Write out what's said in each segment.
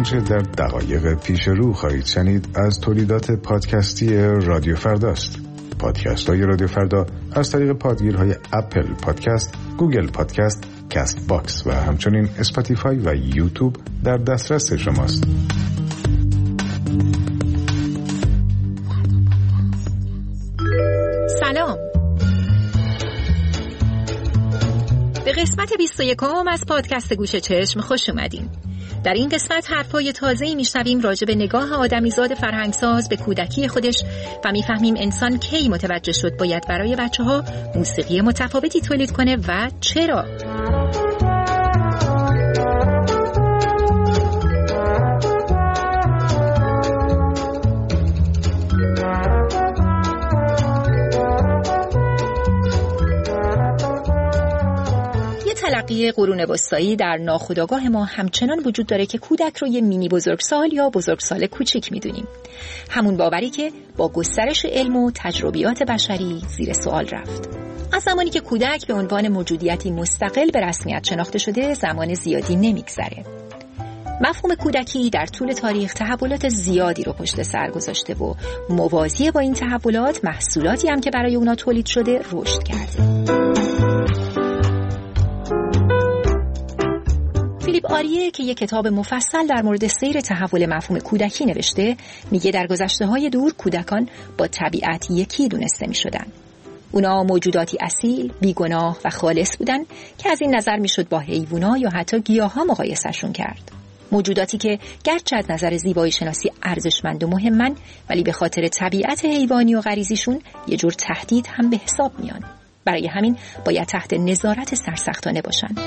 آنچه در دقایق پیش رو خواهید شنید از تولیدات پادکستی رادیو فرداست. پادکست های رادیو فردا از طریق پادگیرهای اپل پادکست، گوگل پادکست، کست باکس و همچنین اسپاتیفای و یوتیوب در دسترس شماست. سلام. به قسمت 21 از پادکست گوش چشم خوش اومدین. در این قسمت حرفای تازه‌ای میشنویم راجع به نگاه آدمیزاد فرهنگساز به کودکی خودش و میفهمیم انسان کی متوجه شد باید برای بچه‌ها موسیقی متفاوتی تولید کنه و چرا. تلقی قرون وسطایی در ناخودآگاه ما همچنان وجود داره که کودک رو یه مینی بزرگسال یا بزرگسال کوچیک میدونیم. همون باوری که با گسترش علم و تجربیات بشری زیر سوال رفت. از زمانی که کودک به عنوان موجودیتی مستقل به رسمیت شناخته شده زمان زیادی نمیگذره. مفهوم کودکی در طول تاریخ تحولات زیادی رو پشت سر گذاشته و موازی با این تحولات محصولاتی هم که برای اونا تولید شده رشد کرده. فیلیپ آریه که یک کتاب مفصل در مورد سیر تحول مفهوم کودکی نوشته میگه در گذشته‌های دور کودکان با طبیعت یکی دونسته می‌شدن. اونا موجوداتی اصیل، بیگناه و خالص بودن که از این نظر میشد با حیوونا یا حتی گیاها مقایسهشون کرد. موجوداتی که گرچه از نظر زیبایی شناسی ارزشمند و مهمن ولی به خاطر طبیعت حیوانی و غریزیشون یه جور تهدید هم به حساب میان. برای همین باید تحت نظارت سرسختانه باشن.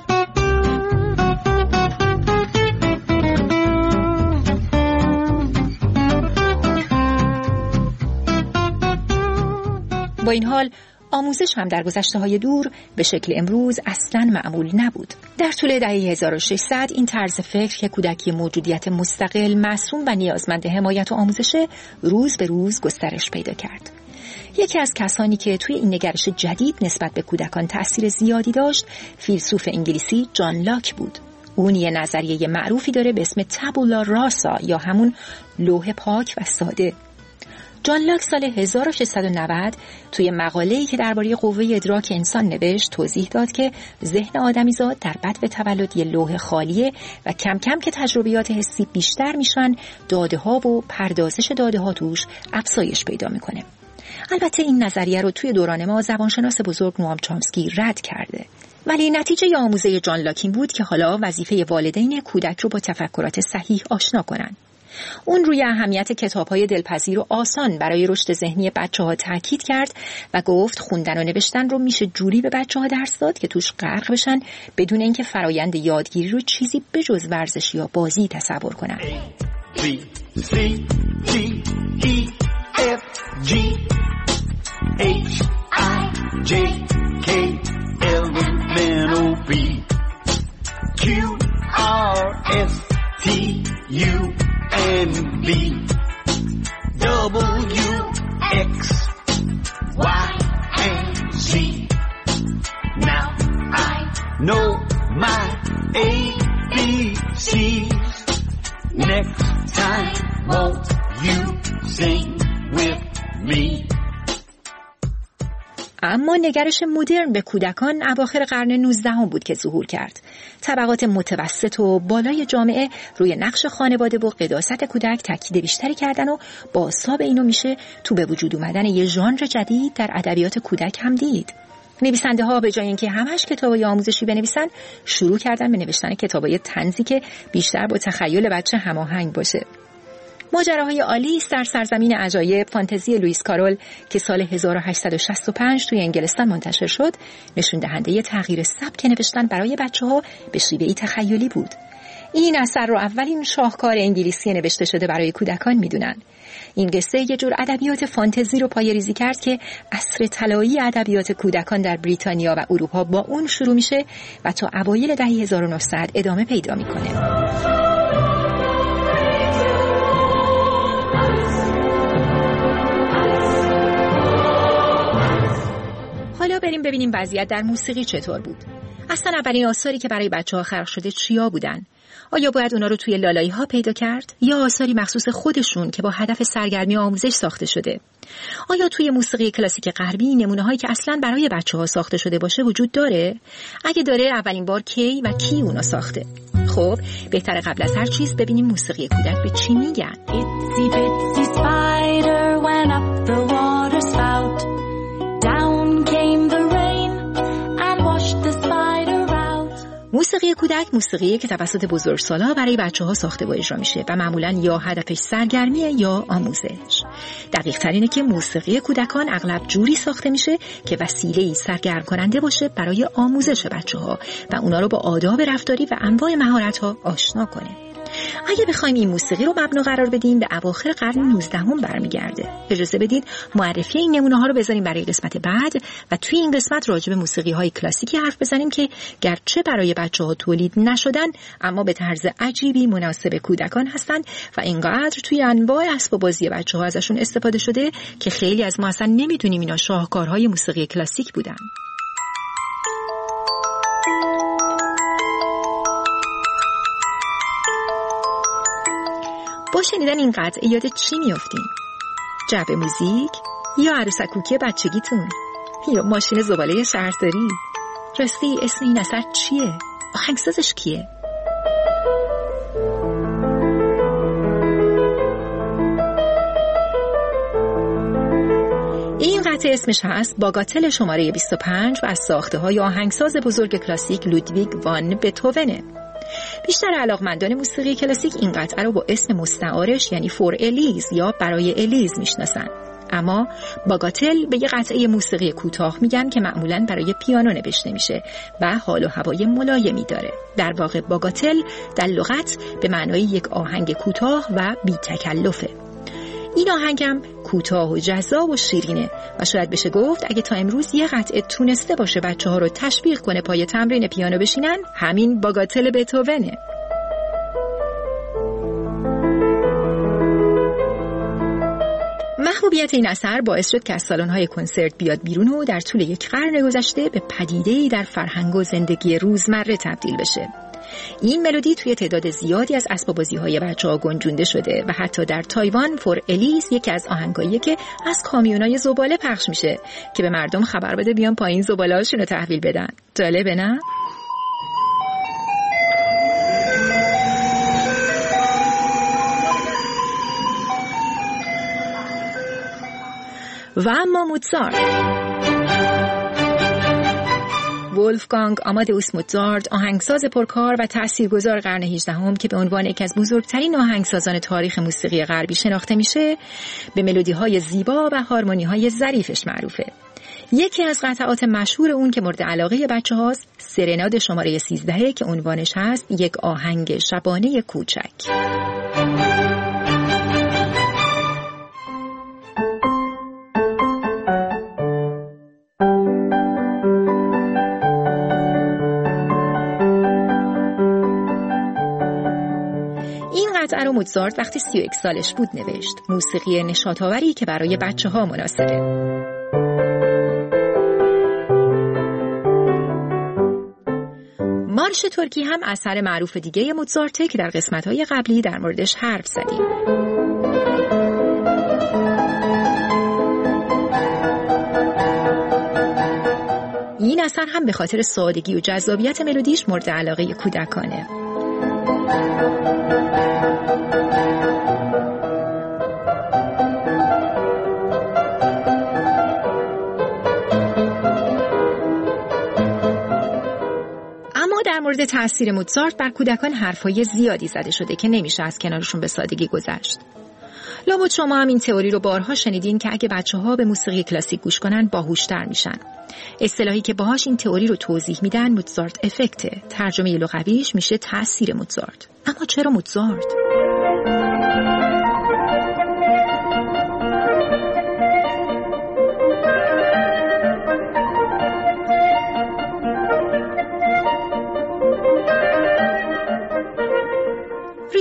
با این حال آموزش هم در گذشته‌های دور به شکل امروز اصلاً معمول نبود. در طول دهه 1600 این طرز فکر که کودکی موجودیت مستقل، معصوم و نیازمند حمایت و آموزش روز به روز گسترش پیدا کرد. یکی از کسانی که توی این نگرش جدید نسبت به کودکان تأثیر زیادی داشت، فیلسوف انگلیسی جان لاک بود. اون یه نظریه معروفی داره به اسم تابولا راسا یا همون لوح پاک و ساده. جان لاک سال 1690 توی مقاله‌ای که درباره قوه ادراک انسان نوشت توضیح داد که ذهن آدمیزاد در بدو تولد یه لوح خالیه و کم کم که تجربیات حسی بیشتر میشن داده‌ها و پردازش داده‌ها توش افزایش پیدا میکنه. البته این نظریه رو توی دوران ما زبانشناس بزرگ نوام چامسکی رد کرده. ولی نتیجه آموزه جان لاک این بود که حالا وظیفه والدین کودک رو با تفکرات صحیح آشنا کنن. اون روی اهمیت کتاب‌های دلپذیر و آسان برای رشد ذهنی بچه‌ها تاکید کرد و گفت خوندن و نوشتن رو میشه جوری به بچه‌ها درس داد که توش غرق بشن بدون اینکه فرایند یادگیری رو چیزی بجز ورزش یا بازی تصور کنن. and B W X Y and Z. Now I know my ABCs. Next time won't you sing with me? اما نگرش مدرن به کودکان اواخر قرن 19 بود که ظهور کرد. طبقات متوسط و بالای جامعه روی نقش خانواده و قداست کودک تاکید بیشتری کردن و با حساب اینو میشه تو به وجود اومدن یه ژانر جدید در ادبیات کودک هم دید. نویسنده ها به جای اینکه همش کتابای آموزشی بنویسن شروع کردن به نوشتن کتابای طنزی که بیشتر با تخیل بچه هماهنگ باشه. ماجراهای آلیس در سرزمین عجایب فانتزی لوئیس کارول که سال 1865 توی انگلستان منتشر شد نشون دهنده تغییر سبک نوشتن برای بچه‌ها به شیوهی تخیلی بود. این اثر رو اولین شاهکار انگلیسی نوشته شده برای کودکان میدونن. این قصه یه جور ادبیات فانتزی رو پایه‌ریزی کرد که عصر طلایی ادبیات کودکان در بریتانیا و اروپا با اون شروع میشه و تا اوایل دهه 1900 ادامه پیدا میکنه. حالا بریم ببینیم وضعیت در موسیقی چطور بود. اصلا اولین آثاری که برای بچه‌ها خلق شده چیا بودن؟ آیا باید اونا رو توی لالایی‌ها پیدا کرد یا آثاری مخصوص خودشون که با هدف سرگرمی و آموزش ساخته شده؟ آیا توی موسیقی کلاسیک غربی نمونه‌هایی که اصلاً برای بچه‌ها ساخته شده باشه وجود داره؟ اگه داره اولین بار کی و کی اونا ساخته؟ خب بهتره قبل از هر چیز ببینیم موسیقی کودک به چی میگن. Itsy bitsy spider went up the water spout. Down came the rain and washed the spider out. موسیقی کودک موسیقیه که توسط بزرگسال‌ها برای بچه‌ها ساخته و اجرا میشه و معمولاً یا هدفش سرگرمیه یا آموزش. دقیق تر اینه که موسیقی کودکان اغلب جوری ساخته میشه که وسیله‌ای سرگرم کننده باشه برای آموزش بچه‌ها و اونا رو با آداب رفتاری و انواع مهارت‌ها آشنا کنه. اگه بخوایم این موسیقی رو مبنا قرار بدیم به اواخر قرن 19 برمیگرده. اجازه بدید معرفی این نمونه‌ها رو بذاریم برای قسمت بعد و توی این قسمت راجع به موسیقی‌های کلاسیکی حرف بزنیم که گرچه برای بچه‌ها تولید نشدن اما به طرز عجیبی مناسب کودکان هستند و اینقدر توی انواع اسباب بازی بچه‌ها ازشون استفاده شده که خیلی از ما اصلا نمی‌دونیم اینا شاهکارهای موسیقی کلاسیک بودن. با شنیدن این قطعه یاد چی میافتین؟ جعب موزیک؟ یا عروسکوکی بچگیتون؟ یا ماشین زباله شهرداری؟ راستی اسم این اثر چیه؟ آهنگسازش کیه؟ این قطعه اسمش هست باگاتل شماره 25 و از ساخته‌های آهنگساز بزرگ کلاسیک لودویگ وان بتهوونه. بیشتر علاقمندان موسیقی کلاسیک این قطعه رو با اسم مستعارش یعنی فور الیز یا برای الیز میشناسن. اما باگاتل به یه قطعه موسیقی کوتاه میگن که معمولاً برای پیانو نوشته میشه و حال و هوای ملایمی داره. در واقع باگاتل در لغت به معنای یک آهنگ کوتاه و بی تکلفه. این آهنگم کوتاه و جذاب و شیرینه و شاید بشه گفت اگه تا امروز یه قطعه تونسته باشه بچه‌ها رو تشویق کنه پای تمرین پیانو بشینن، همین باگاتل بتهوونه. محبوبیت این اثر باعث شد که از سالن‌های کنسرت بیاد بیرون و در طول یک قرن گذشته به پدیده‌ای در فرهنگ و زندگی روزمره تبدیل بشه. این ملودی توی تعداد زیادی از اسباب‌بازی‌های بچه‌ها گنجونده شده و حتی در تایوان فور الیز یکی از آهنگاییه که از کامیونای زباله پخش میشه که به مردم خبر بده بیان پایین زباله‌هاشون رو تحویل بدن. جالبه نه؟ و اما موزارت. ولفگانگ آمادئوس موزارت آهنگساز پرکار و تاثیرگذار قرن 18 که به عنوان یکی از بزرگترین آهنگسازان تاریخ موسیقی غربی شناخته میشه، به ملودی‌های زیبا و هارمونی‌های ظریفش معروفه. یکی از قطعات مشهور اون که مورد علاقه بچه‌هاست سرناد شماره 13 که عنوانش هست یک آهنگ شبانه کوچک. قطعه رو موزارت وقتی 31 سالش بود نوشت. موسیقی نشاط‌آوری که برای بچه‌ها مناسبه. مارش ترکی هم اثر معروف دیگه موزارته که در قسمت‌های قبلی در موردش حرف زدیم. این اثر هم به خاطر سادگی و جذابیت ملودیش مورد علاقه کودکانه. در مورد تأثیر موزارت بر کودکان حرفای زیادی زده شده که نمیشه از کنارشون به سادگی گذشت. لابد شما هم این تئوری رو بارها شنیدین که اگه بچه‌ها به موسیقی کلاسیک گوش کنن باهوش‌تر میشن. اصطلاحی که باهاش این تئوری رو توضیح میدن موزارت افکته. ترجمه لغویش میشه تأثیر موزارت. اما چرا موزارت؟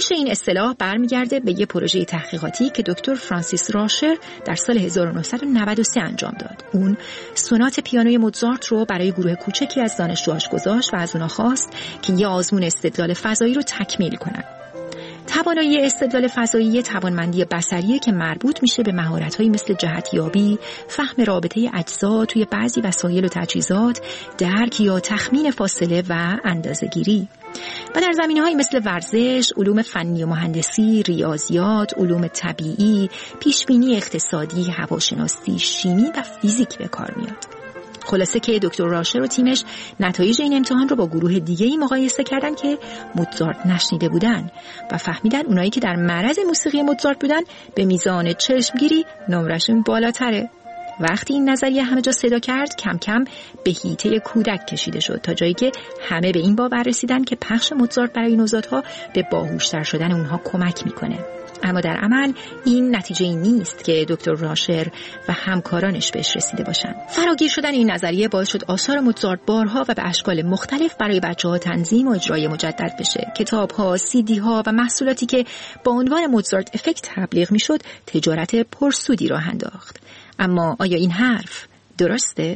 ریشه این اصطلاح برمیگرده به یک پروژه تحقیقاتی که دکتر فرانسیس راشر در سال 1993 انجام داد. اون سونات پیانوی موزارت رو برای گروه کوچکی از دانشجوهاش گذاشت و از اونها خواست که یه آزمون استدلال فضایی رو تکمیل کنن. توانایی استدلال فضایی توانمندی بصریه که مربوط میشه به مهارت‌هایی مثل جهتیابی، فهم رابطه اجزا توی بعضی وسایل و تجهیزات، درک یا تخمین فاصله و اندازه‌گیری. و در زمینه‌هایی مثل ورزش، علوم فنی و مهندسی، ریاضیات، علوم طبیعی، پیشبینی اقتصادی، هواشناسی، شیمی و فیزیک به کار میاد. خلاصه که دکتر راشر و تیمش نتایج این امتحان رو با گروه دیگه‌ای مقایسه کردن که موزارت نشنیده بودن و فهمیدن اونایی که در معرض موسیقی موزارت بودن به میزان چشمگیری نمرشون بالاتره. وقتی این نظریه همه جا صدا کرد، کم کم به حیطه کودک کشیده شد تا جایی که همه به این باور رسیدن که پخش موزارت برای نوزادها به باهوشتر شدن اونها کمک میکنه. اما در عمل این نتیجه ای نیست که دکتر راشر و همکارانش بهش رسیده باشن. فراگیر شدن این نظریه باعث شد آثار موزارت بارها و به اشکال مختلف برای بچه‌ها تنظیم و اجرای مجدد بشه. کتاب‌ها، سیدی‌ها و محصولاتی که با عنوان موزارت افکت تبلیغ میشد، تجارت پرسودی راه انداخت. اما آیا این حرف درسته؟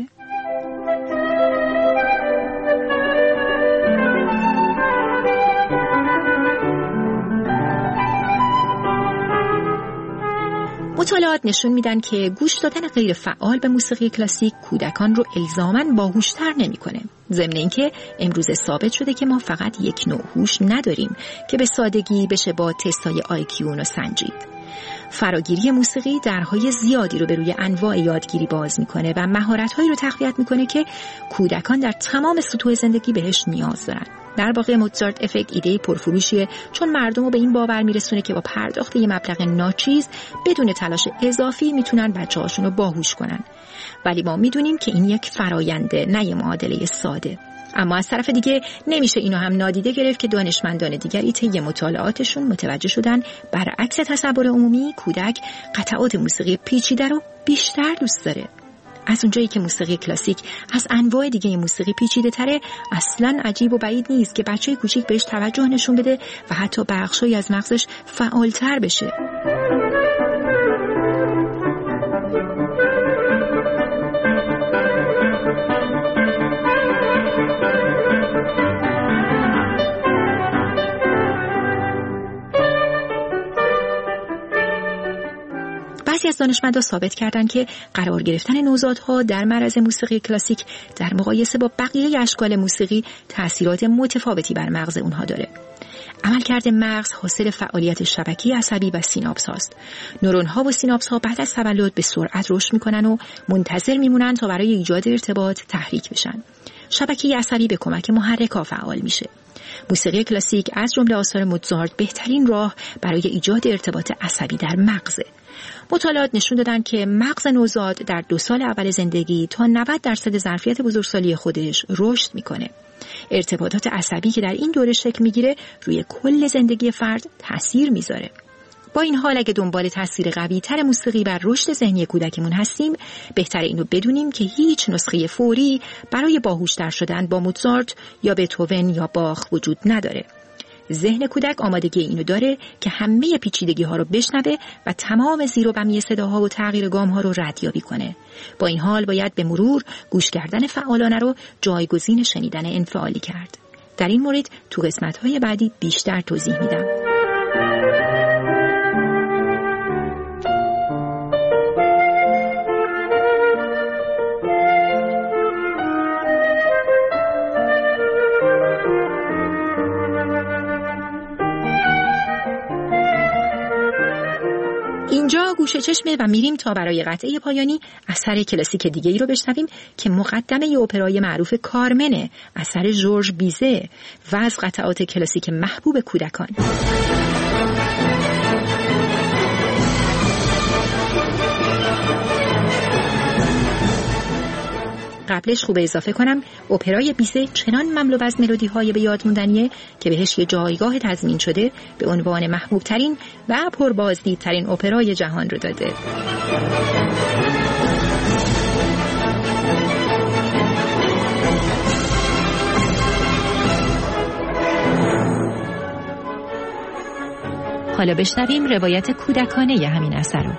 مطالعات نشون میدن که گوش دادن غیر فعال به موسیقی کلاسیک کودکان رو الزاماً باهوشتر نمیکنه. ضمن اینکه امروز ثابت شده که ما فقط یک نوع هوش نداریم که به سادگی بشه با تستای IQ رو سنجید. فراگیری موسیقی درهای زیادی رو به روی انواع یادگیری باز میکنه و مهارت‌هایی رو تقویت میکنه که کودکان در تمام سطوح زندگی بهش نیاز دارن. در واقع موزارت افکت ایده پرفروشیه، چون مردم رو به این باور میرسونه که با پرداخت یه مبلغ ناچیز بدون تلاش اضافی میتونن بچه‌هاشون رو باهوش کنن. ولی ما میدونیم که این یک فراینده، نه یه معادله ساده. اما از طرف دیگه نمیشه اینو هم نادیده گرفت که دانشمندان دیگری طی مطالعاتشون متوجه شدن برعکس تصور عمومی کودک قطعات موسیقی پیچیده رو بیشتر دوست داره. از اونجایی که موسیقی کلاسیک از انواع دیگه موسیقی پیچیده تره، اصلاً عجیب و بعید نیست که بچه کوچیک بهش توجه نشون بده و حتی بخشایی از مغزش فعالتر بشه. بعضی از دانشمندان ثابت کردند که قرار گرفتن نوزادها در معرض موسیقی کلاسیک در مقایسه با بقیه اشکال موسیقی تأثیرات متفاوتی بر مغز اونها داره. عملکرد مغز حاصل فعالیت شبکه عصبی و سیناپس هاست. نورون ها و سیناپس ها بعد از تولد به سرعت رشد میکنن و منتظر میمونن تا برای ایجاد ارتباط تحریک بشن. شبکه عصبی به کمک محرک ها فعال میشه. موسیقی کلاسیک از جمله آثار موزارت بهترین راه برای ایجاد ارتباط عصبی در مغزه. مطالعات نشون دادن که مغز نوزاد در 2 سال اول زندگی تا 90% ظرفیت بزرگسالی خودش رشد میکنه. ارتباطات عصبی که در این دوره شکل میگیره روی کل زندگی فرد تأثیر میذاره. با این حال اگه دنبال تأثیر قوی‌تر موسیقی بر رشد ذهنی کودکمون هستیم، بهتره اینو بدونیم که هیچ نسخه فوری برای باهوشتر شدن با موزارت یا بتهوون یا باخ وجود نداره. ذهن کودک آمادگی اینو داره که همه پیچیدگی ها رو بشنوه و تمام زیر و بمی صداها و تغییر گام ها رو ردیابی کنه. با این حال باید به مرور گوش کردن فعالانه رو جایگزین شنیدن انفعالی کرد. در این مورد تو قسمت‌های بعدی بیشتر توضیح میدم. اینجا گوشه چشمه و میریم تا برای قطعه پایانی اثر کلاسیک دیگه ای رو بشنویم که مقدمه ی اپرای معروف کارمنه، اثر ژورژ بیزه و از قطعات کلاسیک محبوب کودکان. قبلش خوب اضافه کنم اپرای بیزه چنان مملو از ملودی‌های به یاد موندنیه که بهش یه جایگاه تضمین شده به عنوان محبوب ترین و پربازدیدترین اپرای جهان رو داده. حالا بشنویم روایت کودکانه همین اثر رو.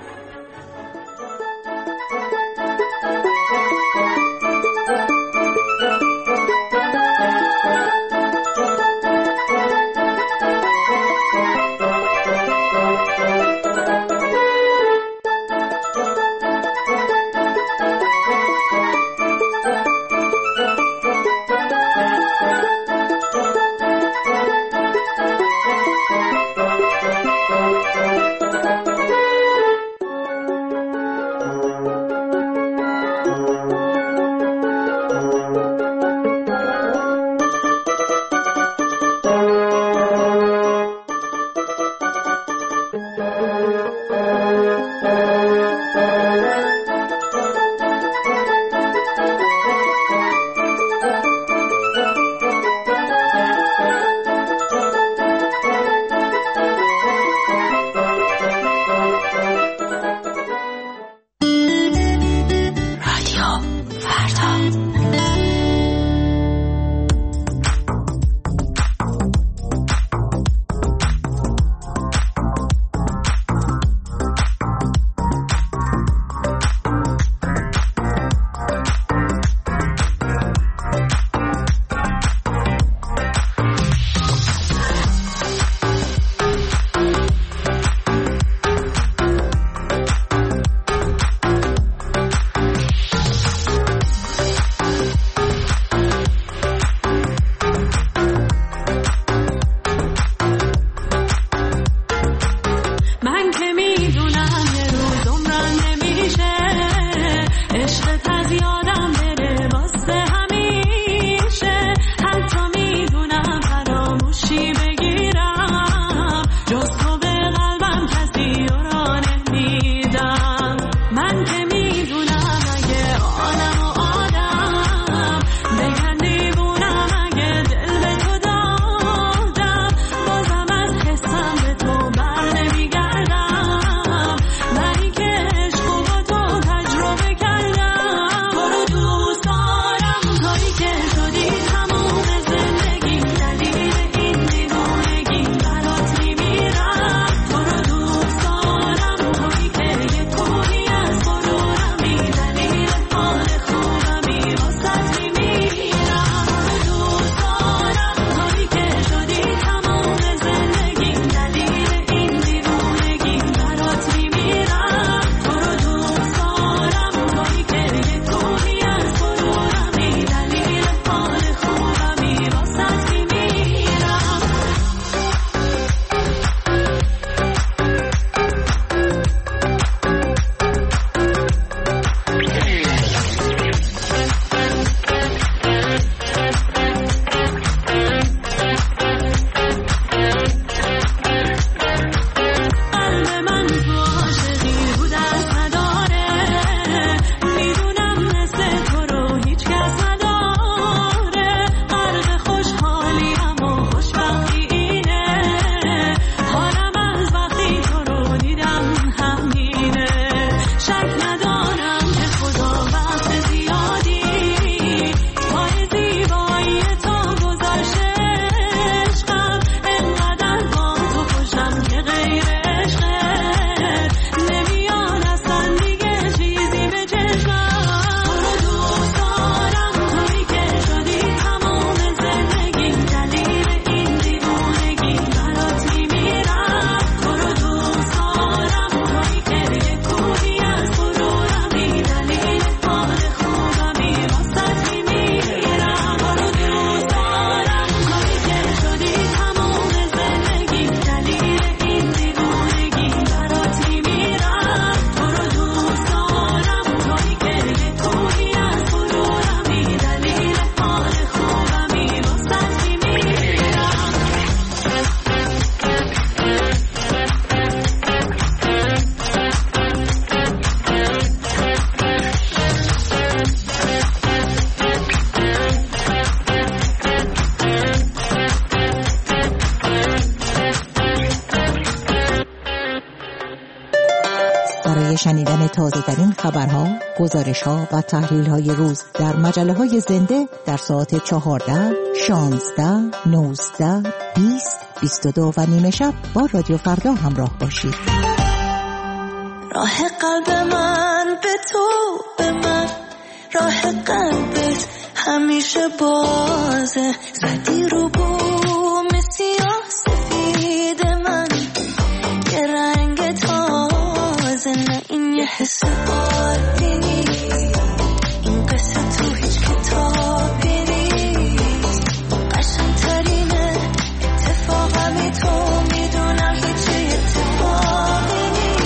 شنیدن تازه‌ترین خبرها، گزارش‌ها و تحلیل‌های روز در مجله‌های زنده در ساعت 14, 16, 19, 20, 22 و نیمه شب با رادیو فردا همراه باشید. راه قلب من به تو، به من راه قلبت همیشه بازه. زدی رو بوم سیاه سفید من یه رنگ تازه. نه این یه حس عادی نیست، این قصه تو هیچ کتابی نیست. قشنگ‌ترینه اتفاقمی تو میدونم هیچ اتفاقی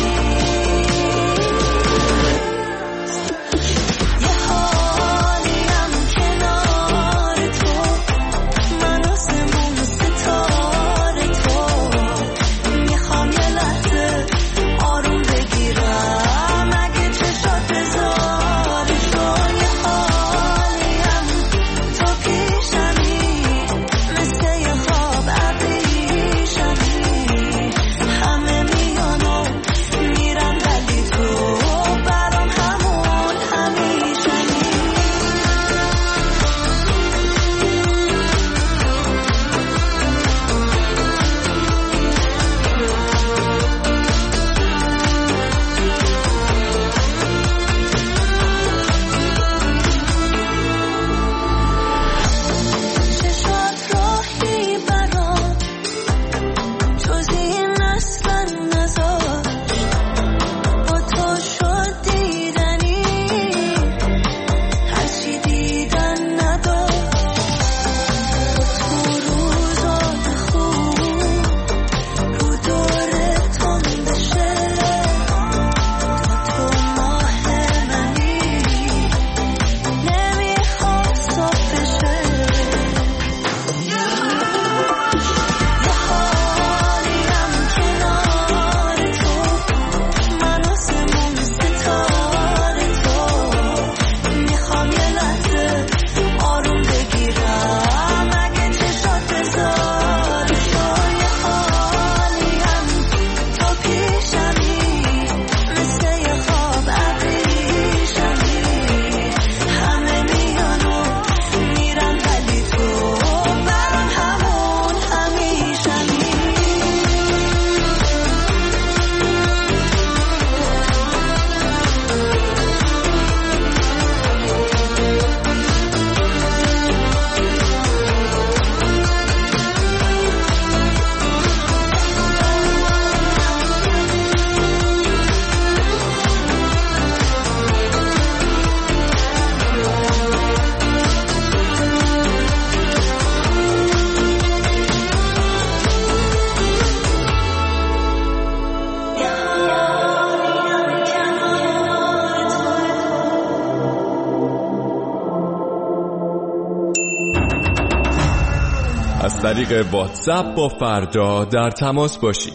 از طریق واتساپ با فردا در تماس باشید.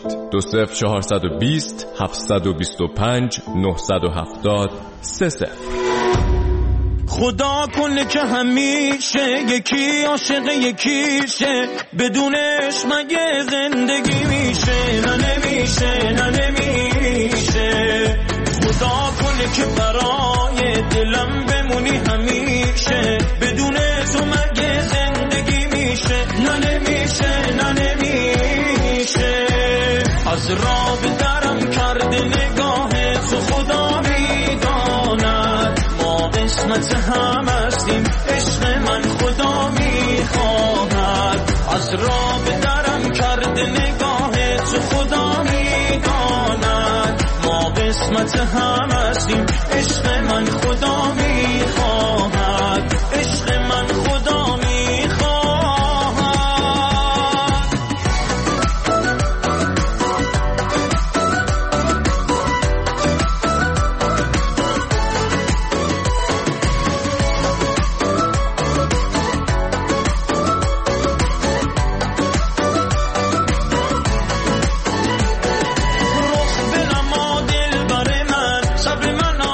20420 725 970 30. خدا کنه که همیشه یکی عاشق یکیشه، بدونش مگه زندگی میشه؟ نه نمیشه، نه نمیشه. خدا کنه که برای دلم بمونی همیشه، بدون تو مگه زندگی میشه؟ نه نمیشه، نه نمیشه. از راه به درم کرده نگاه تو خدا میداند، ما قسمت هم هستیم، عشق من خدا میخواهد. از راه به درم کرده نگاه تو خدا میداند، ما قسمت هم هستیم، عشق من خدا میخواهد، عشق من خدا میخواهد. رخ به نما دل بر من، صبر من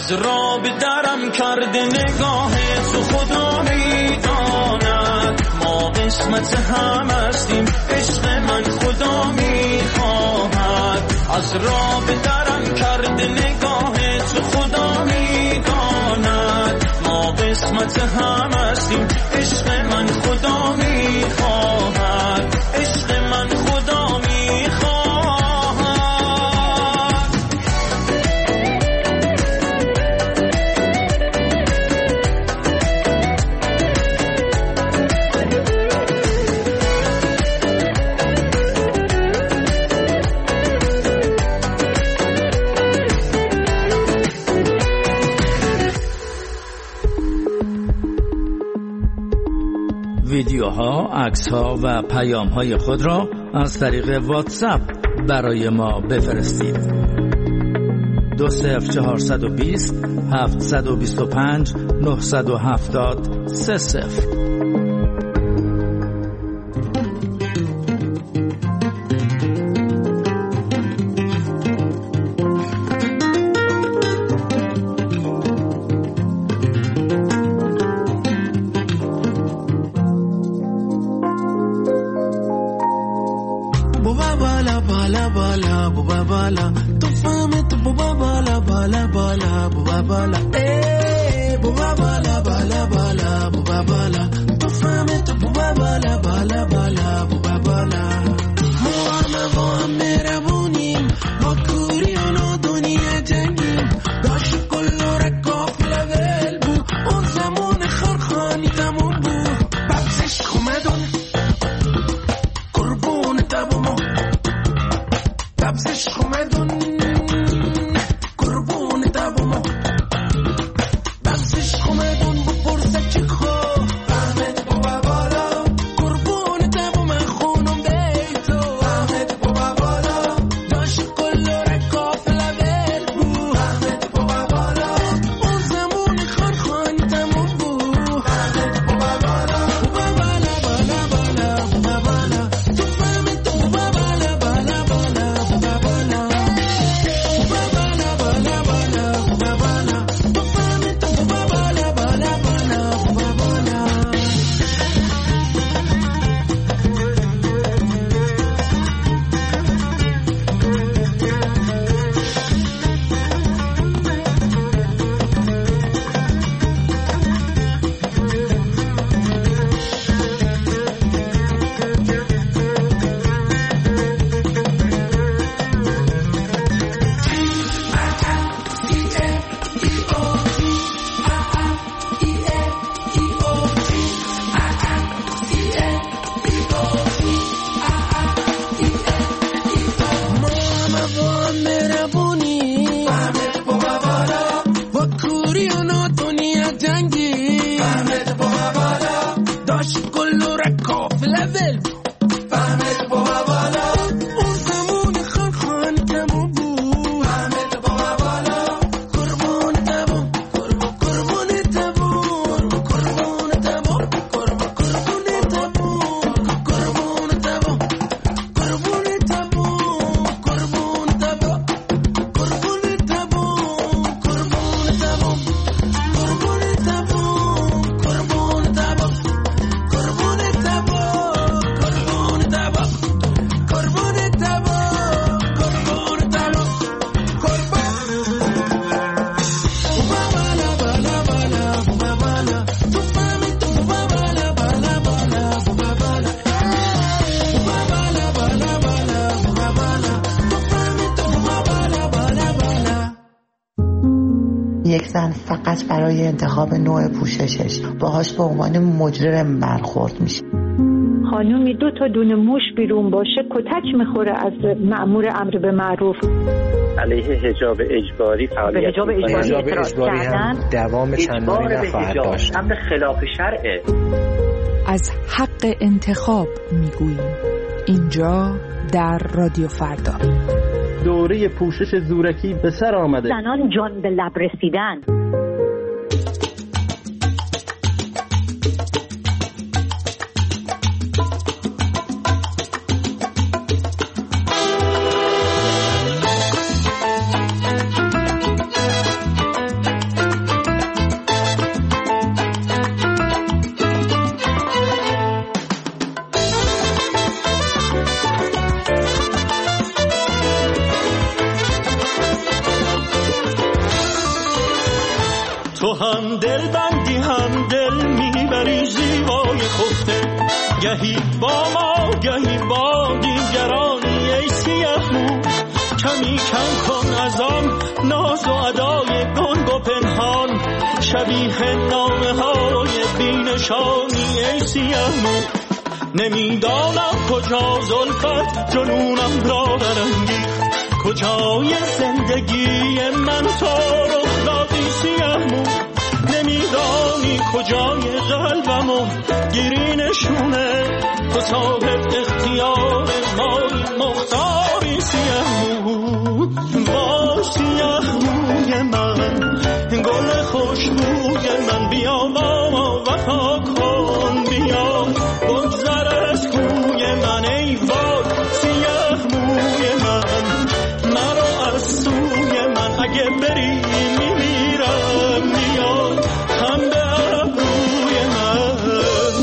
از راه به درم کرده نگاه تو خدا میداند ما قسمت هم هستیم عشق من خدا میخواهد از راه به درم کرده نگاه تو خدا میداند ما قسمت هم هستیم عشق من خدا میخواهد عشق من خدا میخواهد ویدیوها، عکس‌ها و پیام‌های خود را از طریق واتساپ برای ما بفرستید. 20420 725 970 30. یک زن فقط برای انتخاب نوع پوششش باهاش به عنوان مجرم برخورد میشه. خانومی 2 تا دونه موش بیرون باشه کتک میخوره از مأمور امر به معروف. علیه حجاب اجباری فعالیت به حجاب اجباری هم دوام چندانی نخواهد داشت. امر خلاف شرعه. از حق انتخاب میگوییم اینجا در رادیو فردا. دوره پوشش زورکی به سر آمده. زنان جان به لب رسیدن. تو هم دل بندی هم دل میبری زیبای خفته، گهی با ما گهی با دیگرانی ای سیاه مو. کمی کم کن از آن ناز و ادای گنگ و پنهان، شبیه نامه های بینشانی ای سیاه مو. نمیدانم کجا زلفت جنونم را برانگیخت، کجای زندگی من تو رخ دادی سیاه مو. نمیدانی کجای قلبمو گیری نشونه، تو صاحب اختیار مایی مختاری سیاه مو. با سیاه موی من گل خوشبوی من، بیا با ما وفا کن، بیا بگذر از کوی من ای وای سیاه موی من. مرا از سوی من اگه بری میمیرم، بیا هم به ابروی من.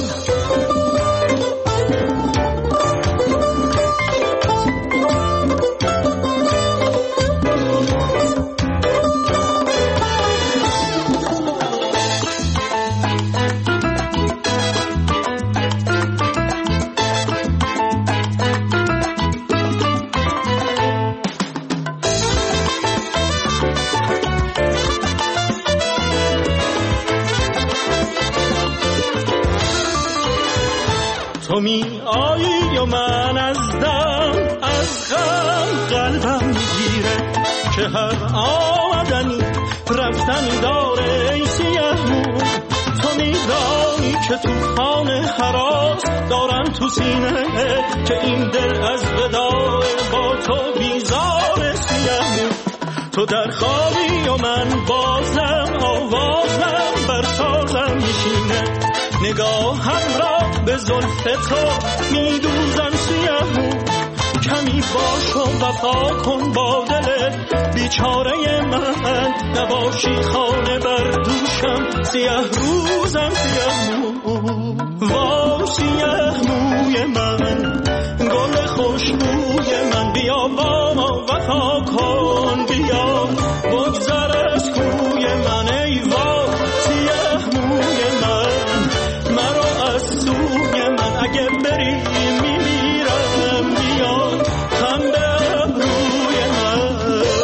تو می آیی و من از دم از غم قلبم میگیره، که هر آمدنی رفتنی داره ای سیاه مو. تو میدانی که توفان هراس دارم تو سینه، که این دل از وداع با تو بیزار سیاه مو. تو در خوابی و من بازم آوازم بر سازم میشینه، نگاهم را به زلف تو میدوزم سیاه مو. کمی باش و وفا کن با دل بیچاره من، نباشی خانه بر دوشم سیاه روزم سیاه مو. وا سیاه موی من گل خوشبوی من، بیا با ما وفا کن، بیا بگذر از کوی من ای وا سیاه موی من. مرا از سوی من اگه بری میمیرم، بیا هم به ابروی من.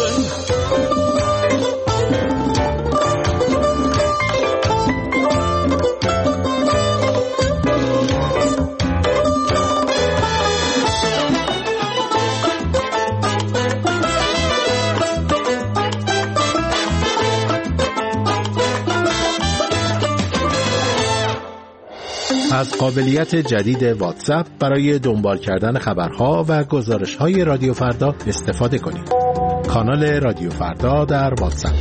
از قابلیت جدید واتساپ برای دنبال کردن خبرها و گزارش‌های رادیو فردا استفاده کنید. کانال رادیو فردا در واتساپ.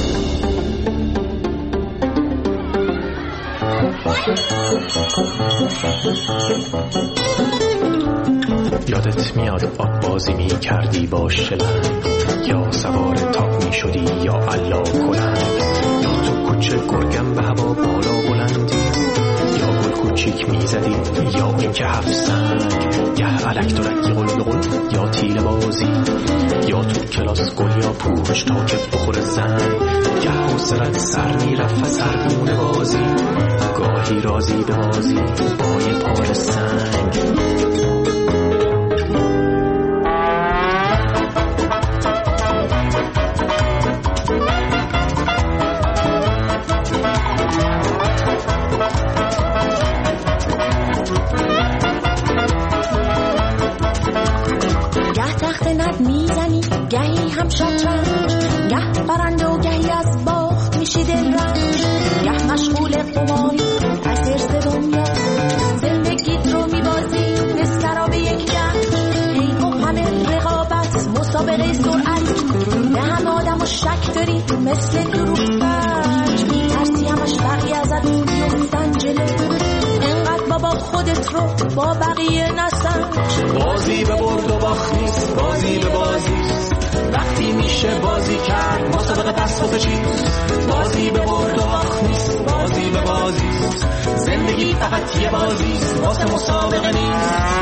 یادت میاد آب بازی می کردی با شلنگ، یا سوار تاپ می شدی یا علا کلند، یا تو کوچه گرگم به هوا بالا بلندی، یا گل کوچیک می زدی یا این که هفت سنگ، گه علک درکی قل یا تیل بازی، یا تو کلاس گل یا پوش تا که بخور زن، گه حوصلت سر می رفت سرگونه بازی، گاهی رازی به بازی با یه پار سنگ. گهی هم شطرنج، گه برنده و گهی از باخت میشی دلرنج، گه مشغول قماری از ارث دنیا، زندگیت رو میبازی مثل سراب یک جنگ، حیف و همه رقابت مسابقه سرعت، به همه آدم و شک داری مثل دروغ برج، میترسی همش بقیه ازت بیفتن جلو، انقدر بابا خودت رو با بقیه نسنج. بازی به برد و باخت نیست، بازی به بازیست، وقتی میشه بازی کرد مسابقه پس واسه چیست، بازی به برد و باخت نیست، بازی به بازیست، زندگی فقط یه بازیست واسه مسابقه نیست.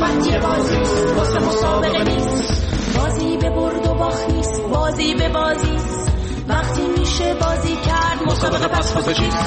رقابت یه بازی واسه مسابقه نیست. بازی به برد و باخت نیست، بازی به بازی وقتی میشه بازی کرد. مسابقه پس فاز چیست؟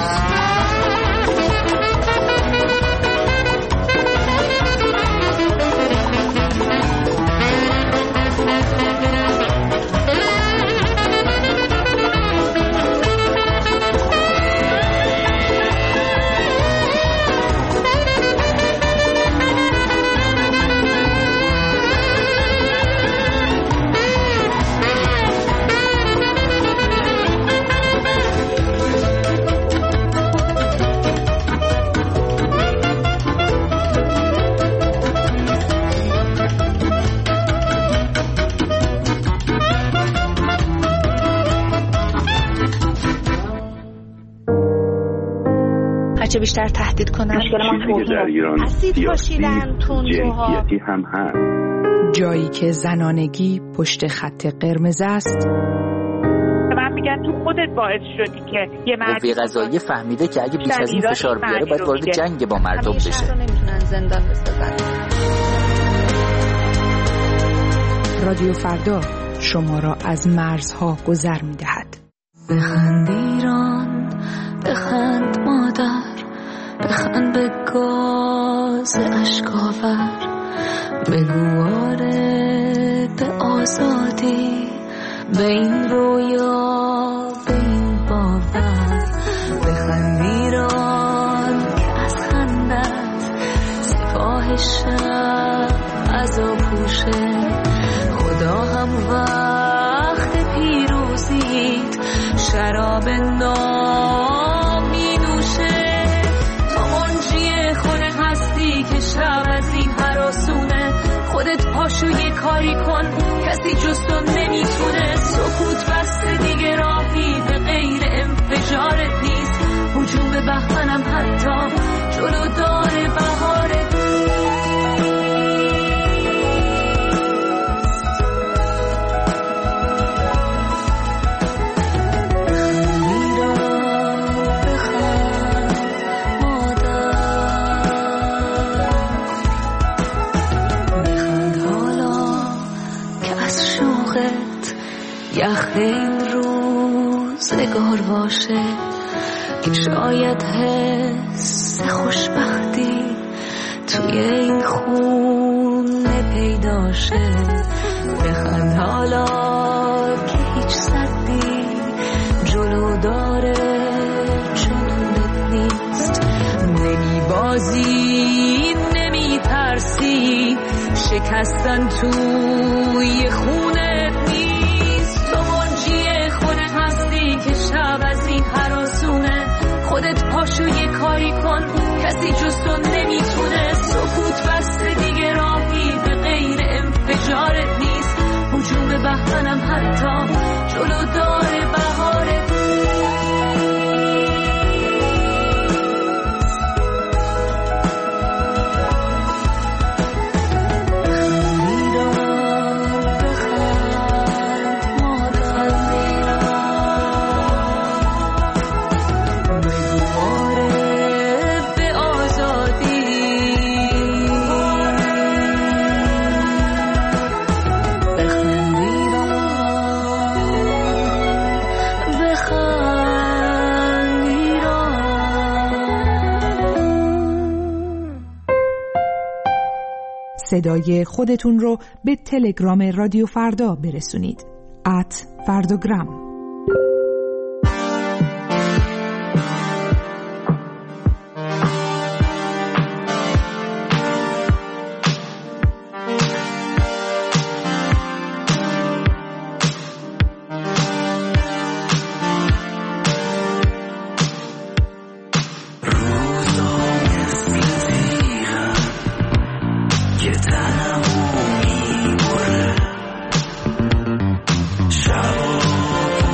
چه بیشتر تهدید کنن. مشکل ما در ایران اسید پاشیدن تندروها هم هست. جایی که زنانگی پشت خط قرمز است. من میگن تو خودت باعث شدی که یه مرد قوه قضاییه فهمیده که اگه بیش از این فشار بیاره باید وارد جنگ با مردم بشه. نمیتونن زندان بسازن. رادیو فردا شما را از مرزها گذر میدهد. بخند ایران، بخند مادر، بخند به گاز اشکاور، بگو آره به آزادی، به این رویا، به این باور. بخند ایران که از خندت سپاه شب عزا پوشه. خدا هم وقت پیروزیت شراب نام می نوشه. تو منجی خود هستی که شب از این هراسونه. خودت پاشو یه کاری کن کسی جز تو نمیتونه. سکوت بسته دیگه راهی به غیر انفجارت نیست. هجوم به بهمنم حتی جلو داره بهارت. یخ این روزگار باشه که شاید حس خوشبختی توی این خونه پیدا شه. بخند حالا که هیچ سدی جلو داره جنونت نیست. نمی بازی نمی ترسی شکستن توی خونه نیست. که شب از این هراسونه. خودت پاشو یه کاری کن کسی جز تو نمیتونه. سکوت بسته دیگه راهی به غیر انفجارت نیست. هجوم به بهمنم حتی جلو داره بهارت. صدای خودتون رو به تلگرام رادیو فردا برسونید. @فرداگرام. شب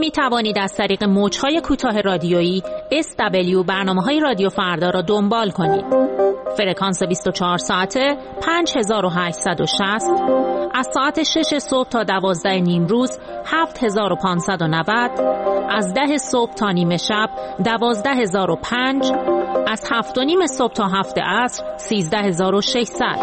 می توانید از طریق موج‌های کوتاه رادیویی SW برنامه‌های رادیو فردا را دنبال کنید. فرکانس 24 ساعته 5860، از ساعت 6 صبح تا 12 نیم روز 7590، از 10 صبح تا نیمه شب 12005، از 7 و نیم صبح تا 7 عصر 13600.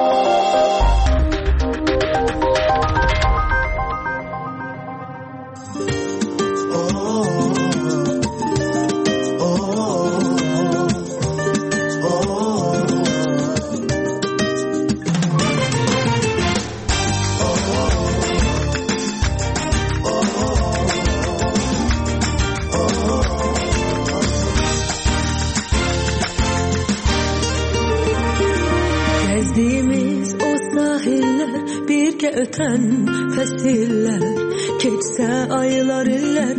Öten fesiller, keçsə aylar illər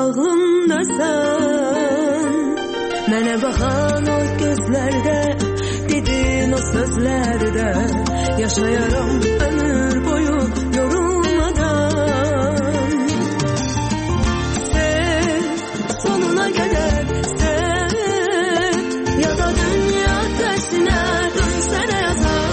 ağlımdasan. Mənə baxan o gözlərdə, dedin o sözlərdə, yaşayaram ömür boyu yorulmadan. Sev, sonuna qədər sev, ya da dünya tersine dönsene yazar.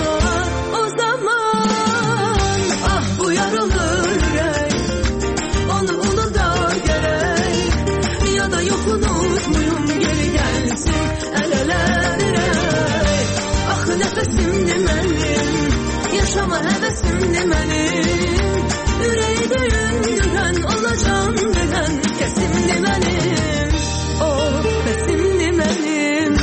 Nefesimdi mənim, yaşama həvəsimdi mənim, ürəyi döyündürən, olacam deyən kəsimdi mənim, o bəsimdi mənim.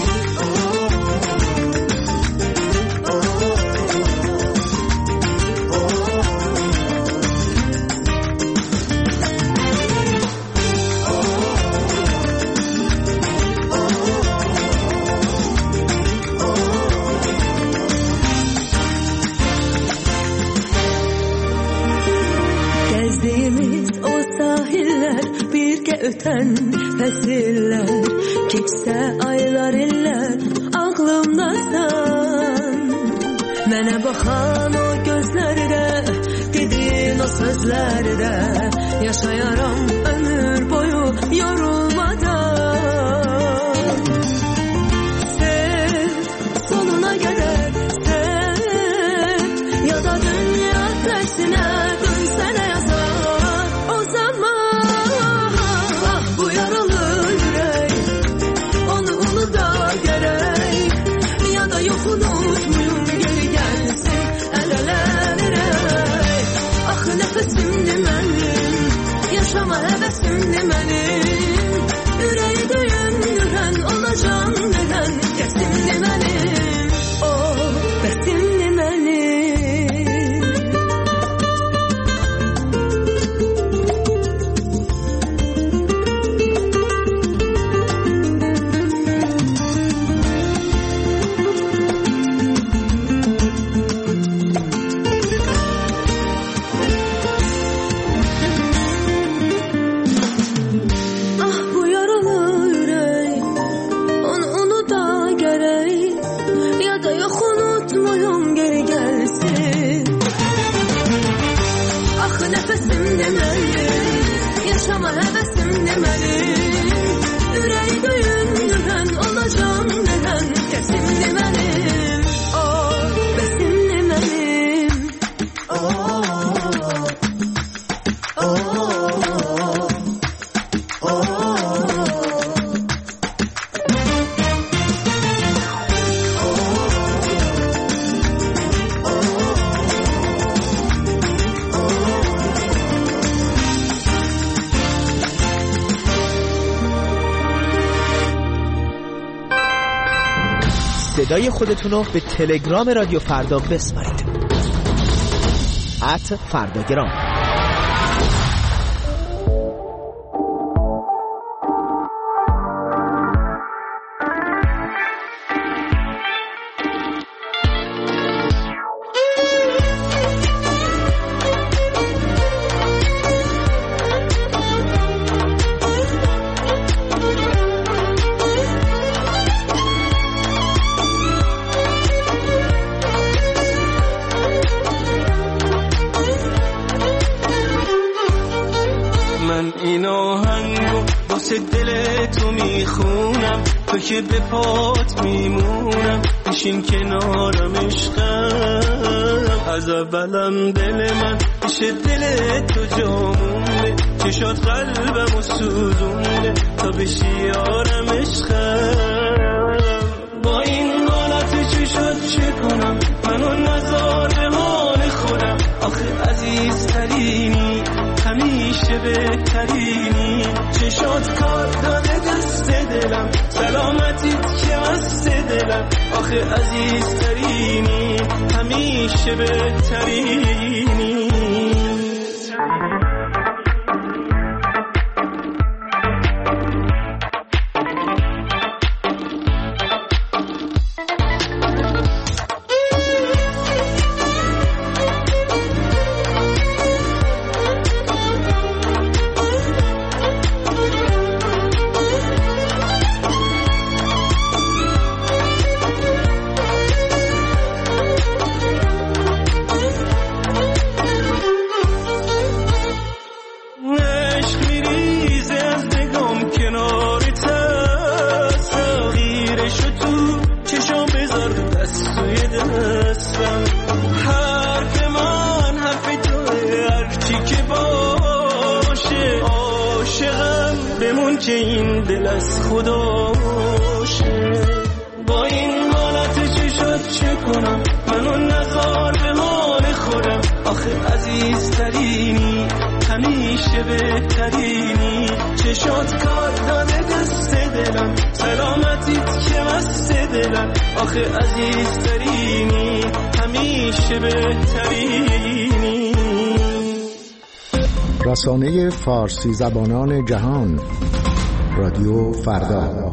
Öten fəsillər, keçsə aylar illər ağlımdasan. Mənə baxan o gözlərdə, dedin o sözlərdə, yaşayaram ömür boyu yorulmadan. Sev, sonuna qədər sev, ya da dünya tersine dönsene yazar. O zaman unutmayım geri gelsin el ele verey. Ah nefesimdi mənim, yaşama həvəsimdi mənim, ürəyi döyündürən, olacam deyən kəsimdi mənim, o bəsimdi mənim. Yaşama həvəsimdi mənim, ürəyi döyündürən, olacam deyən kəsimdi mənim, o bəsimdi mənim. صدای خودتون رو به تلگرام رادیو فردا بسپارید. @فرداگرام. واسه دل تو میخونم، تو که به پات میمونم، بشین کنارم عشقم. از اولم دل من پیش دل تو جامونه، چشات قلبمو سوزونه تا بشی یارم عشقم. با این حالت چشات چه کنم، منو نذار به حال خودم. آخه عزیزترینی، همیشه بهترینی، چشات کار داده دست دلم، سلامتیت که مست دلم. آخه عزیزترینی، همیشه بهترینی. که این دل از خداشه. با این حالت چشات چه کنم، منو نذار به حال خودم. آخه عزیزترینی، همیشه بهترینی، چشات کار داده دست دلم، سلامتیت که مست دلم. آخه عزیزترینی، همیشه بهترینی. رسانه فارسی زبانان جهان، رادیو فردا.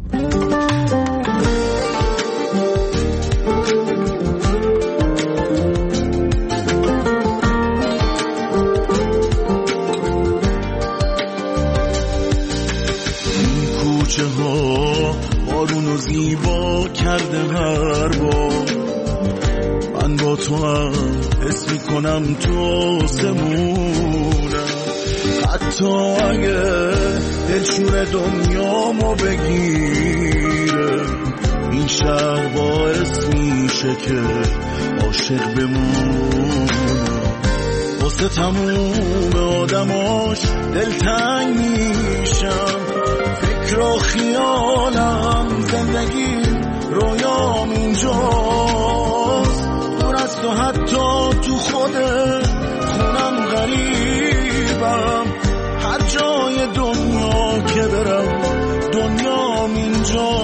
این کوچه ها بارونو زیبا کرده هر بار، من با تو هم حس میکنم تو آسمونم. حتی اگه دلشور دنیامو بگیره، این شهر باعث میشه که عاشق بمونم. واسه تموم آدماش دلتنگ میشم، فکر و خیالم، زندگی رویام اینجاست. دور از تو حتی تو خود خونم غریبم، هر جای دنیا که برم دنیام اینجا.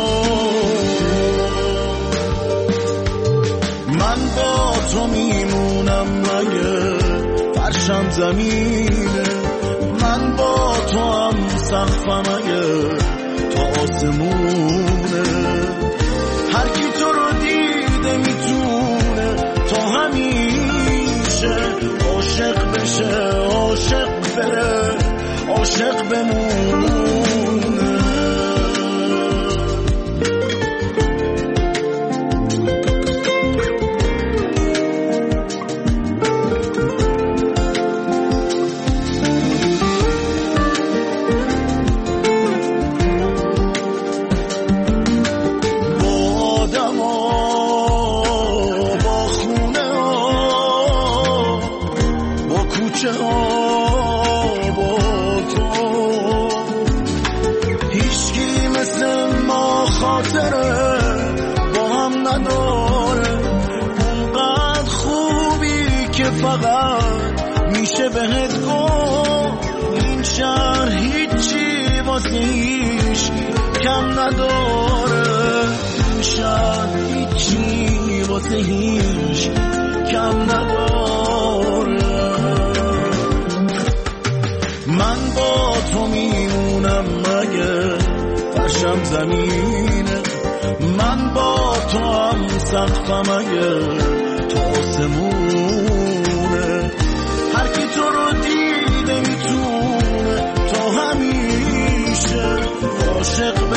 من با تو میمونم مگه فرشم زمینه، من با تو هم سقفم اگه تا آسمونه. هر کی تو رو دیده میتونه تا همیشه عاشق بشه، عاشق بره، عاشق بمونه. فقط میشه بهت گفت این شهر هیچی واسه هیچ کم نداره، این شهر هیچی واسه هیچ کم نداره. من با تو میمونم مگه فرشم زمینه، من با تو هم سقفم اگه تا آسمونه. هر کی تو رو دیده میتونه تا همیشه عاشق